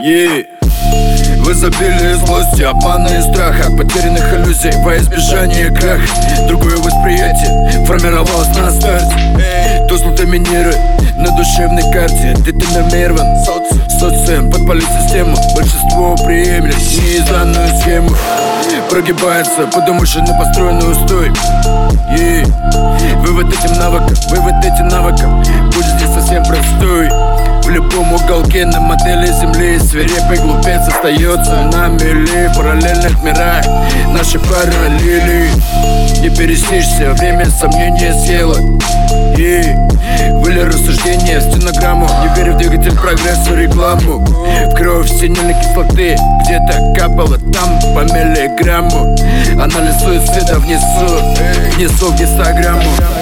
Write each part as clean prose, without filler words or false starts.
В изобилии злости, обмана и страха, потерянных иллюзий во избежание краха. Другое восприятие формировалось на старте. Тускло доминирует на душевной карте. Ты номерван, социум подпалит систему. Большинство приемлет неизданную схему. Прогибается под умышленно построенный устой. Вывод этим навыкам будет здесь совсем простой. В любом уголке на модели земли свирепый глупец остается на мели. В параллельных мирах наши параллели. Не пересечься, время сомнения съело. Были рассуждения в стенограмму. Не верю в двигатель прогрессу, рекламу. В кровь синильной кислоты где-то капало, там по миллиграмму. Анализ суицида внесу в гистограмму.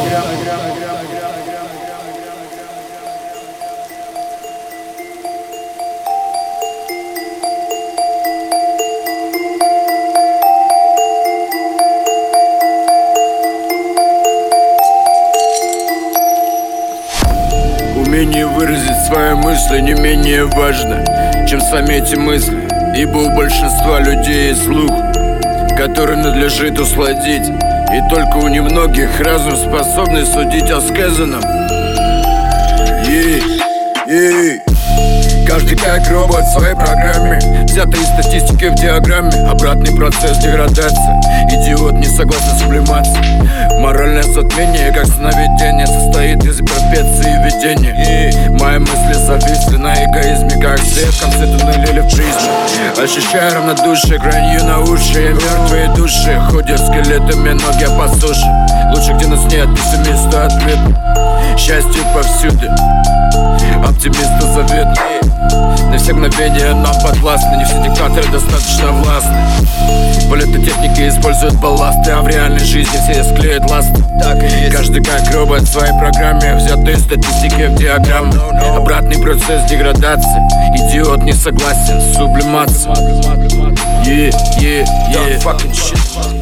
Умение выразить свои мысли не менее важно, чем сами эти мысли. Ибо у большинства людей есть слух, который надлежит усладить. И только у немногих разум способный судить о сказанном. Каждый как робот в своей программе, взятый из статистики в диаграмме. Обратный процесс деградации. Идиот не согласен сублимации. Моральное затмение, как сновидение, состоит из перпеции видения. И мои мысли зависли на эгоизме, как свет в конце туннеля или в призме. Ощущаю равнодушие, гранью на уши. Мертвые души ходят скелетами, ноги по суше. Лучше, где нас нет, пессимисту ответ. Счастье повсюду, оптимисту завет. На все мгновения нам подвластны. Не все диктаторы достаточно властны. Политотехники используют балласты, а в реальной жизни все склеят ласты. Так и есть. Каждый как робот в своей программе, взятый из статистики в диаграмму. Обратный процесс деградации. Идиот не согласен с сублимацией. Fucking shit.